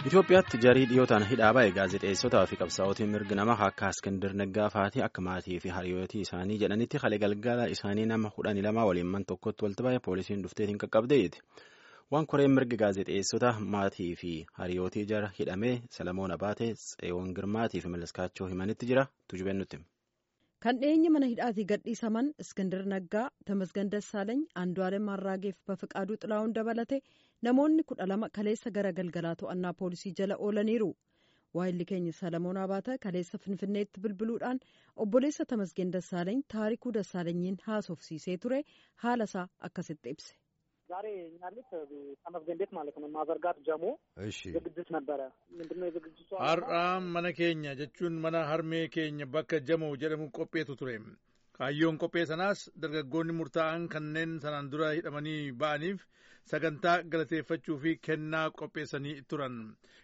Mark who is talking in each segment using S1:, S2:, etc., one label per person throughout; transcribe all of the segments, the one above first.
S1: Itoophiyaatti jarii dhiyootaan hidhaa ba'e gaazexeessotaa fi qabsaa'otiin mirgi namaa akka Iskindir Naggaa fa'aatii akka maatii fi hariirootii isaanii jedhanitti haala galgala isaanii nama 12 waliin man tokkotti walitti ba'e poolisiin dhufteetiin qaqqabdeeti. Waan koreen mirgi gaazexeessota maatii fi hariirootii jara hidhamee Salamoon Abaatee, Tseewoon Girmaatii fi Malaskaachoo himanitti jira. Tujubeen nutti.
S2: Kan dhiyeenya mana hidhaatii gadhiisaman Iskindir Naggaa, Tamasgan Dassaalany, Andu'aalem Arraageef Bafiqaaduu Xilaa'uun dabalate namoonni 12 kaleessa gara galgalaa to'annaa poolisii jala oolaniiru. Waayilli keenya Salamoon Abaata kaleessa Finfinneetti bilbiluudhaan obboleessa Tamasgan Dassaalany Taarikuu Dassaalanyiin haasofsiisee ture haala isaa akkasitti ibse.
S3: ዛሬ ያሉት ተመስገን ቤት ማለት ነው ማዘርጋት ጀሞ ዝግጅት ነበረ ምንድነው ዝግጅቱ
S4: አራም መነኬኛ ጀቹን መና ሀርሜ ኬኛ በከ ጀሞ ጀደሙ ቆጴቱ ቱሬም ካዮን ቆጴ ሰናስ ደርገጎኒ ሙርታአን ከነን ሰናን ዱራ ሂደመኒ ባአኒፍ ሰገንታ ገለቴፈቹ ፊ ከና ቆጴሰኒ ቱረን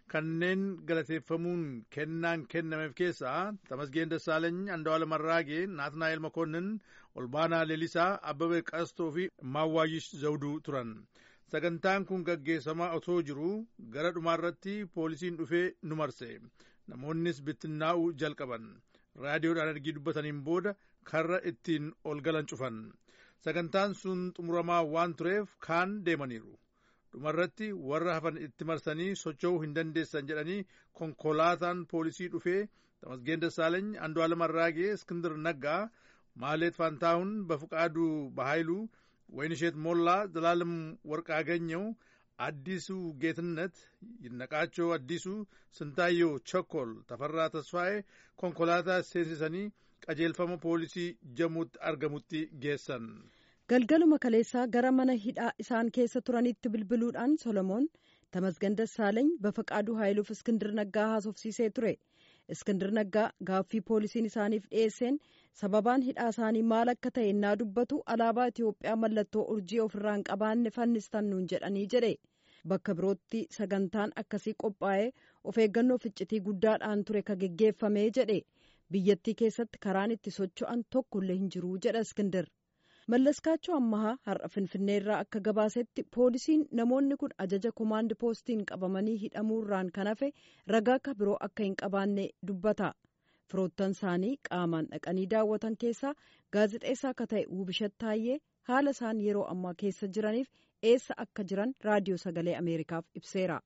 S4: ከነን ገለቴፈሙን ከናን ከነመፍ ኬሳ ተመስገን ደሳለኝ አንዱዓለም አራጌ ናትናኤል መኮንን ኦልባና ሌሊሳ አበበ ቀስቶ ፊ ማዋይሽ ዘውዱ ቱረን ሰገንታን ኩን ገጌሰማ ኦቶ ጅሩ ገረ ዱማረቲ ፖሊሲን ዱፌ ኑመርሴ ነሞንስ ብትናኡ ጀልቀበን raadiyoodhaan argii dubbataniin booda karra ittiin ol galan cufan sagantaan sun xumuramaa waan tureef kaan deemaniiru dhumarratti warra hafan itti marsanii socho'uu hin dandeessan jedhanii konkolaataan poolisii dhufee Tamasgeen Dassaalany, Andu'aalem Arraagee, Iskindir Naggaa, Maaleet Faantaahun, Bafiqaaduu Bahaayiluu, Waynisheet Moollaa, Zalaaለም Warqaaganyoo, አዲሱ ጌትነት ይነቃቸው አዲሱ ስንታየው ቸኮል ተፈራ ተስፋዬ ኮንኮላታ ሴንሲሰኒ ቀጀልፈሙ ፖሊሲ ጀሙት አርገሙቲ ጌሰን
S2: galgaluma kaleessaa gara mana hidhaa isaan keessa turanitti bilbiluudhaan Solomoon Tamasgan Dassaalany Bafiqaaduu Haayiluuf Iskindir Naggaa haasofsiisee ture. Iskindir Naggaa gaaffii poolisiin isaaniif dhiyeesseen sababaan hidhaa isaanii maal akka ta'e innaa dubbatu alaabaa Itoophiyaa mallattoo urjii ofirraan qabaanne fannistan nuun jedhanii jedhe. Bakka birootti sagantaan akkasii qophaa'ee of eeggannoo ficcitii guddaadhaan ture ka geggeeffamee jedhe. Biyyattii keessatti karaan itti socho'an tokkollee hin jiru jedha Iskindir. Mallaskaachoo ammahaa har'a Finfinneerraa akka gabaasetti poolisiin namoonni kun ajaja komaandi poostiin qabamanii hidhamuurraan kan hafe ragaa ka biroo akka hin qabaanne dubbata. Firoottan isaanii qaamaan dhaqanii daawwatan keessaa gaazexeessaa akka ta'e Wubishat Taayyee haala isaan yeroo ammaa keessa jiraniif eessa akka jiran raadiyoo sagalee Ameerikaaf ibseera.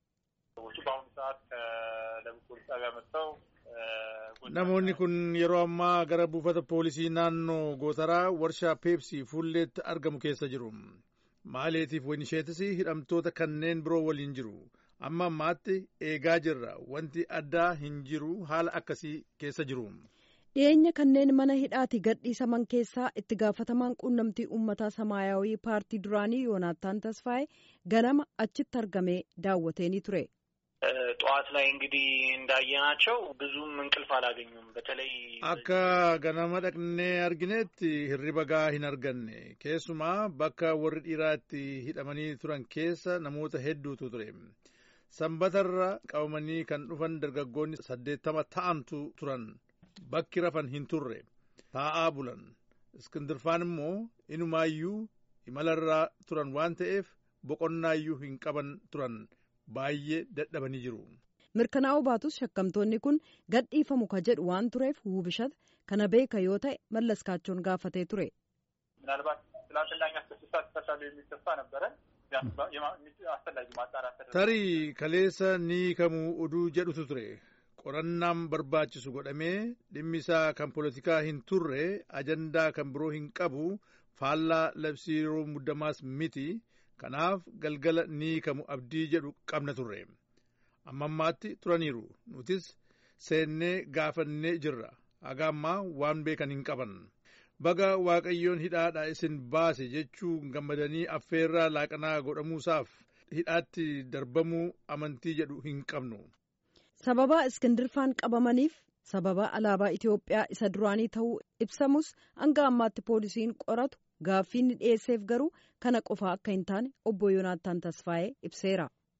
S4: namoonni kun yeroo ammaa gara buufata poolisii naannoo gootaraa warshaa peepsii fuulleetti argamu keessa jiru. Maaleetiif Waynisheetis hidhamtoota kanneen biroo waliin jiru. Amma ammaatti eegaa jirra wanti addaa hin jiru haala akkasii keessa jiru.
S2: Dhiyeenya kanneen mana hidhaati gadhiisaman keessaa itti gaafatamaan quunnamtii uummataa Samaayawii paartii duraanii Yoonaataan Tasfaayee ganama achitti argamee daawwateeni ture.
S5: ጠዋት ላይ እንግዲህ እንዳየናቸው ብዙም እንቅልፍ አላገኙም በተለይ
S4: አካ ገናማ ደቅኔ አርጊኔት hirriba gaa hin arganne keessumaa bakka warri dhiiraatti hidhamanii turan keessa namoota hedduutu ture sanbatarra qabamanii kan dhufan dargaggoonni 80 ta'antu turan bakki rafan hin turre taa'aa bulan Iskindirfaan immoo inumaayyuu imalarraa turan waan ta'eef boqonnaayyuu hin qaban turan baay'ee dadhabanii jiru.
S2: Mirkanaa'uu baatus shakkamtoonni kun gadhiifamu ka jedhu waan tureef Wubishat kana beeka yoo ta'e Mallaskaachoon gaafatee ture.
S4: Tarii kaleessa ni kamuu oduu jedhutu ture. Qorannaan barbaachisu godhamee dhimmi isaa kan poolitikaa hin turre ajandaa kan biroo hin qabu faallaa labsii yeroo muddamaas miti. Kanaaf galgala ni kamu abdii jedhu qabna turre. Amma ammaatti turaniiru. Nutis seennee gaafannee jirra. Haga ammaa waan beekan hin qaban. Baga Waaqayyoon hidhaadhaa isin baase jechuu gammadanii affeerraa laaqanaa godhamuusaaf hidhaatti darbamuu amantii jedhu hin qabnu.
S2: Sababa Iskindirfaan qabamaniif sababa alaabaa Itoophiyaa isa duraanii ta'uu ibsamus hanga ammaatti poolisiin qoratu. Gaaffiin dhiyeesseef garuu kana qofaa akka hin taane obbo Yoonaataan Tasfaayee ibseera.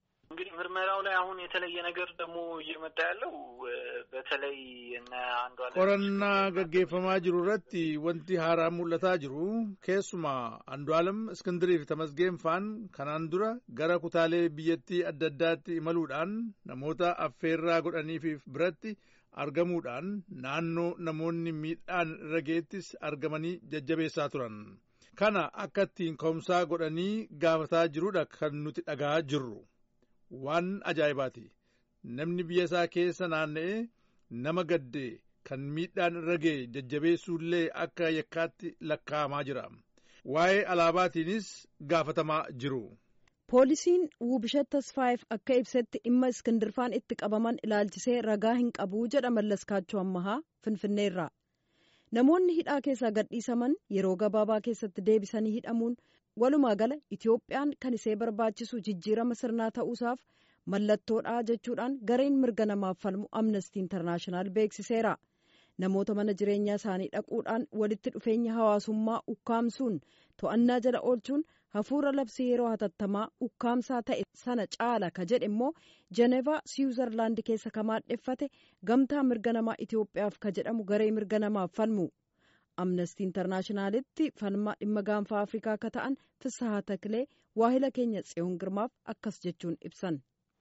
S5: እንግዲህ ምርመራው ላይ አሁን የተለየ ነገር ደግሞ እየመጣ ያለው በተለይ እነ አንዷለም
S4: ቆረና ገጌፈማ ጅሩ ረቲ ወንቲ ሀራ ሙለታ ጅሩ ኬሱማ አንዷለም እስክንድሪፍ ተመስገን ፋን ከናን ዱራ ገረ ኩታሌ ቢየቲ አደዳቲ ኢመሉዳን ነሞታ አፌራ ጎዳኒፍ ብረቲ argamuudhaan naannoo namoonni miidhaan irra geettis argamanii jajjabeessaa turan. Kana akka ittiin ka'umsaa godhanii gaafataa jiruudha kan nuti dhagaa jirru. Waan ajaa'ibaati. Namni biyya isaa keessa naanna'ee nama gaddee kan miidhaan irra ga'e jajjabeessuullee akka yakkaatti lakkaa'amaa jira. Waa'ee alaabaatiinis gaafatamaa jiru.
S2: poolisiin Wubishat Tasfaayeef akka ibsetti dhimma Iskindirfaan itti qabaman ilaalchisee ragaa hin qabu jedha Mallaskaachoo Ammahaa Finfinneerraa. Namoonni hidhaa keessaa gadhiisaman yeroo gabaabaa keessatti deebisanii hidhamuun walumaa gala Itoophiyaan kan isee barbaachisu jijjiirama sirnaa ta'uusaaf mallattoodha jechuudhaan gareen mirga namaaf falmu Amnesty International beeksiseera. Namoota mana jireenyaa isaanii dhaquudhaan walitti dhufeenya hawaasummaa ukkaamsuun to'annaa jala oolchuun hafuura labsii yeroo hatattamaa ukkaamsaa ta'e sana caala ka jedhe immoo Jenevaa Siwiizerlaand keessa ka maadheffate gamtaa mirga namaa Itoophiyaaf ka jedhamu garee mirga namaaf falmu. Amnesty Internationalitti falmaa dhimma gaanfa Afrikaa ka ta'an Fissahaa Taklee waahila keenya Tsiyoon Girmaaf akkas jechuun ibsan.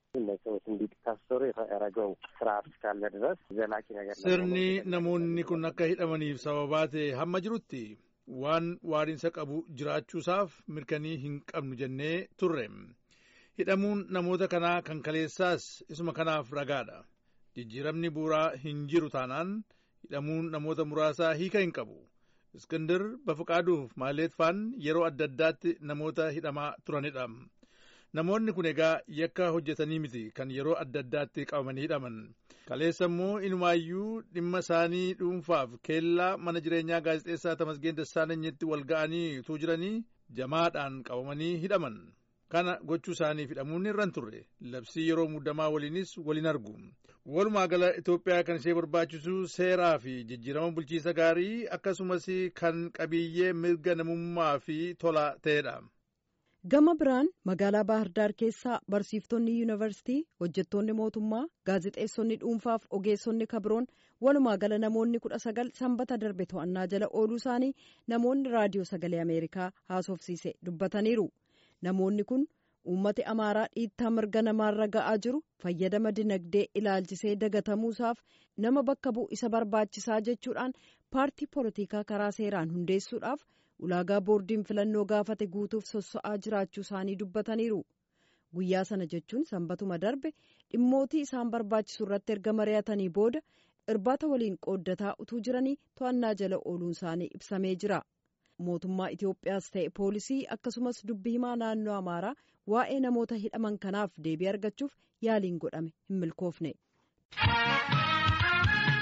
S4: Sirni namoonni kun akka hidhamaniif sababaa ta'e hamma jirutti waan waariinsa qabu jiraachuusaaf mirkanii hin qabnu jennee turre. Hidhamuun namoota kanaa kan kaleessaas isuma kanaaf ragaadha. Jijjiiramni bu'uuraa hin jiru taanaan hidhamuun namoota muraasaa hiika hin qabu. Iskindir Bafiqaaduuf Maaleetfaan yeroo adda addaatti namoota hidhamaa turanidha. Namoonni kun egaa yakka hojjetanii miti kan yeroo adda addaatti qabamanii hidhaman. Kaleessa immoo inumaayyuu dhimma isaanii dhuunfaaf keellaa mana jireenyaa gaazexeessaa Tamasgeen Dassaalenyitti wal ga'anii utuu jiranii jamaadhaan qabamanii hidhaman. Kana gochuu isaaniif hidhamuun irra hin turre. Labsii yeroo muddamaa waliinis waliin argu. Walumaa gala Itoophiyaa kan ishee barbaachisu seeraa fi jijjiirama bulchiisa gaarii akkasumas kan qabiyyee mirga namummaa fi tola ta'edha.
S2: Gama biraan magaalaa Baahirdaar keessaa barsiiftonni yuunivarsiitii, hojjettoonni mootummaa, gaazexeessonni dhuunfaaf ogeessonni kabiroon walumaa gala namoonni 19 sanbata darbe to'annaa jala ooluu isaanii namoonni raadiyoo sagalee Ameerikaa haasofsiise dubbataniiru. Namoonni kun uummati Amaaraa dhiittaa mirga namaarra ga'aa jiru fayyadama dinagdee ilaalchisee dagatamuusaaf nama bakka bu'u isa barbaachisaa jechuudhaan paartii poolitikaa karaa seeraan hundeessuudhaaf ulaagaa boordiin filannoo gaafate guutuuf sossa'aa jiraachuu isaanii dubbataniiru. Guyyaa sana jechuun sanbatuma darbe dhimmootii isaan barbaachisu irratti erga mari'atanii booda irbaata waliin qooddataa utuu jiranii to'annaa jala ooluun isaanii ibsamee jira. Mootummaa Itoophiyaas ta'e poolisii akkasumas dubbii himaa naannoo Amaaraa waa'ee namoota hidhaman kanaaf deebii argachuuf yaaliin godhame hin milkoofne.